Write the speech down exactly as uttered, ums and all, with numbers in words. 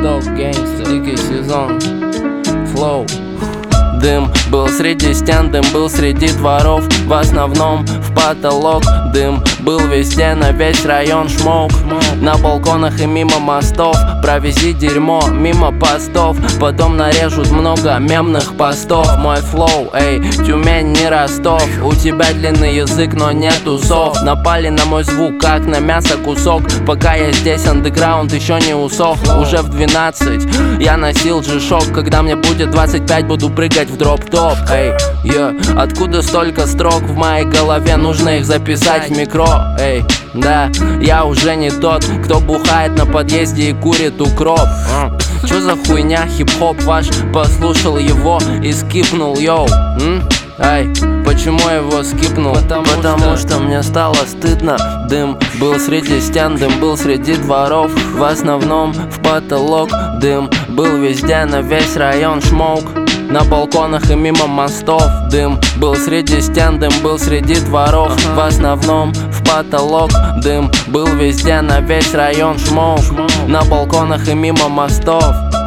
Восток, гангстер, дикий сезон, флоу. Дым был среди стен, дым был среди дворов, в основном в потолок. Дым был везде, на весь район шмок. На балконах и мимо мостов провези дерьмо мимо постов, потом нарежут много мемных постов. Мой флоу, эй, Тюмень, не Ростов. У тебя длинный язык, но нет усов. Напали на мой звук, как на мясо кусок. Пока я здесь, андеграунд еще не усох. Уже в двенадцать я носил G-Shock. Когда мне будет двадцать пять, буду прыгать в дроп-топ. Эй, yeah. Откуда столько строк в моей голове? Нужно их записать в микро. Эй, да, я уже не тот, кто бухает на подъезде и курит укроп. Чё за хуйня, хип-хоп ваш? Послушал его и скипнул, йоу. М? Ай, почему его скипнул? Потому, Потому что... что мне стало стыдно. Дым был среди стен, дым был среди дворов, в основном в потолок. Дым был везде, на весь район шмок. На балконах и мимо мостов. Дым был среди стен, дым был среди дворов, в основном в потолок. Дым был везде, на весь район шмок. На балконах и мимо мостов.